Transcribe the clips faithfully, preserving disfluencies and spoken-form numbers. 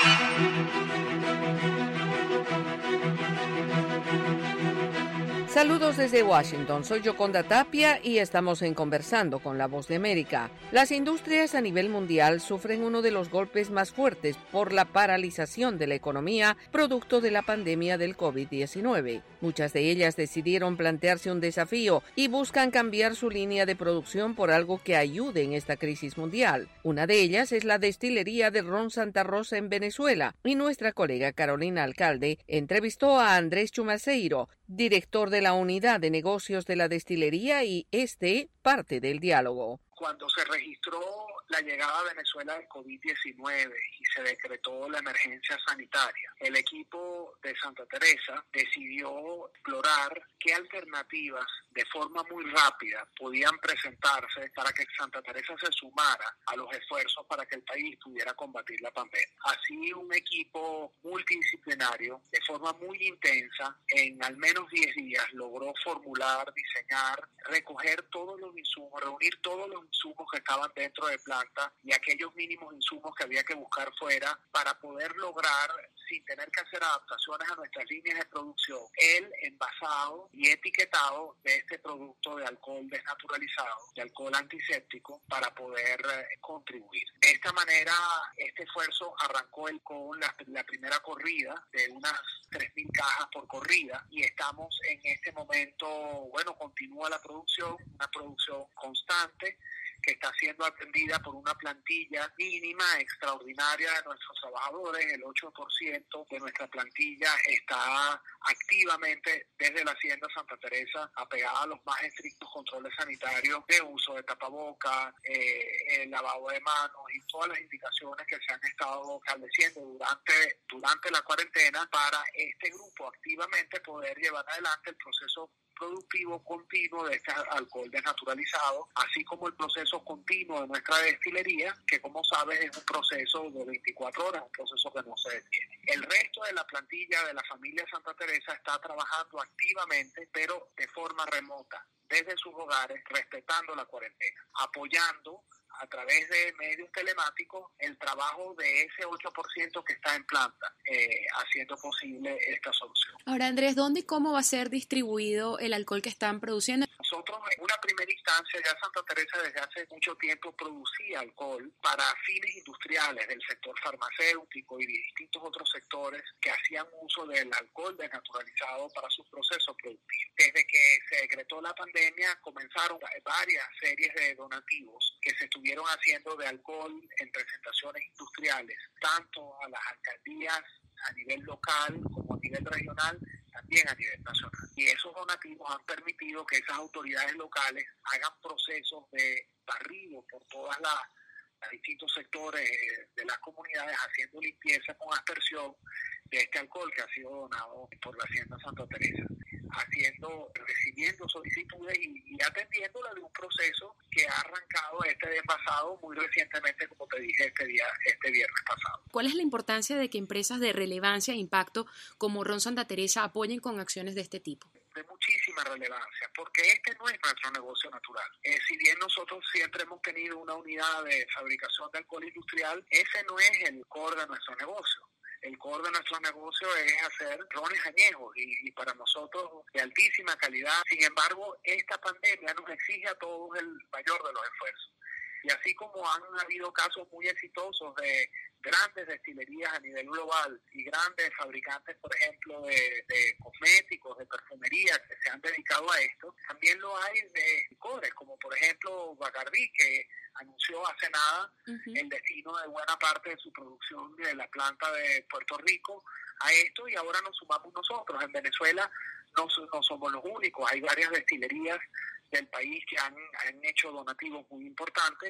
Saludos desde Washington, soy Yoconda Tapia y estamos en Conversando con la Voz de América. Las industrias a nivel mundial sufren uno de los golpes más fuertes por la paralización de la economía producto de la pandemia del COVID diecinueve. Muchas de ellas decidieron plantearse un desafío y buscan cambiar su línea de producción por algo que ayude en esta crisis mundial. Una de ellas es la destilería de ron Santa Rosa en Venezuela y nuestra colega Carolina Alcalde entrevistó a Andrés Chumaceiro, director de la Unidad de Negocios de la Destilería, y este parte del diálogo. Cuando se registró la llegada a Venezuela del COVID diecinueve y se decretó la emergencia sanitaria, el equipo de Santa Teresa decidió explorar qué alternativas de forma muy rápida podían presentarse para que Santa Teresa se sumara a los esfuerzos para que el país pudiera combatir la pandemia. Así, un equipo multidisciplinario, de forma muy intensa, en al menos diez días logró formular, diseñar, recoger todos los insumos, reunir todos los insumos que estaban dentro de planta y aquellos mínimos insumos que había que buscar fuera para poder lograr, sin tener que hacer adaptaciones a nuestras líneas de producción, el envasado y etiquetado de este producto de alcohol desnaturalizado, de alcohol antiséptico, para poder eh, contribuir. De esta manera, este esfuerzo arrancó el, con la, la primera corrida de unas tres mil cajas por corrida y estamos en este momento, bueno, continúa la producción, una producción constante que está siendo atendida por una plantilla mínima, extraordinaria de nuestros trabajadores. El ocho por ciento de nuestra plantilla está activamente desde la Hacienda Santa Teresa apegada a los más estrictos controles sanitarios de uso de tapabocas, eh, el lavado de manos y todas las indicaciones que se han estado estableciendo durante, durante la cuarentena para este grupo activamente poder llevar adelante el proceso productivo continuo de este alcohol desnaturalizado, así como el proceso continuo de nuestra destilería, que como sabes es un proceso de veinticuatro horas, un proceso que no se detiene. El resto de la plantilla de la familia Santa Teresa está trabajando activamente, pero de forma remota, desde sus hogares, respetando la cuarentena, apoyando a través de medios telemáticos el trabajo de ese ocho por ciento que está en planta, eh, haciendo posible esta solución. Ahora, Andrés, ¿dónde y cómo va a ser distribuido el alcohol que están produciendo? Nosotros, en una primera instancia, ya Santa Teresa desde hace mucho tiempo producía alcohol para fines industriales del sector farmacéutico y de distintos otros sectores que hacían uso del alcohol desnaturalizado para sus procesos productivos. Desde que se decretó la pandemia, comenzaron varias series de donativos que se estuvieron haciendo de alcohol en presentaciones industriales, tanto a las alcaldías a nivel local como a nivel regional, también a nivel nacional. Y esos donativos han permitido que esas autoridades locales hagan procesos de barrido por todas las, los distintos sectores de las comunidades, haciendo limpieza con aspersión de este alcohol que ha sido donado por la Hacienda Santa Teresa, haciendo, recibiendo solicitudes y, y atendiéndola de un proceso que ha arrancado este envasado muy recientemente, como te dije, este día, este viernes pasado. ¿Cuál es la importancia de que empresas de relevancia e impacto como Ron Santa Teresa apoyen con acciones de este tipo? De muchísima relevancia, porque este no es nuestro negocio natural. Eh, si bien nosotros siempre hemos tenido una unidad de fabricación de alcohol industrial, ese no es el core de nuestro negocio. El core de nuestro negocio es hacer rones añejos y, y para nosotros de altísima calidad. Sin embargo, esta pandemia nos exige a todos el mayor de los esfuerzos. Y así como han habido casos muy exitosos de grandes destilerías a nivel global y grandes fabricantes, por ejemplo, de, de cosméticos, de perfumería, que se han dedicado a esto, también lo hay de licores, como por ejemplo Bacardí, que anunció hace nada uh-huh. el destino de buena parte de su producción de la planta de Puerto Rico a esto, y ahora nos sumamos nosotros. En Venezuela no, no somos los únicos, hay varias destilerías del país que han, han hecho donativos muy importantes,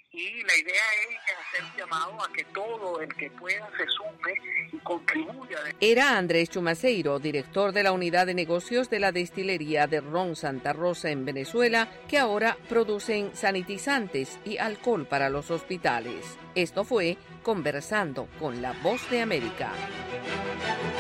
y la idea es hacer un llamado a que todo el que pueda se sume y contribuya. Era Andrés Chumaceiro, director de la Unidad de Negocios de la Destilería de Ron Santa Rosa en Venezuela, que ahora producen sanitizantes y alcohol para los hospitales. Esto fue Conversando con la Voz de América.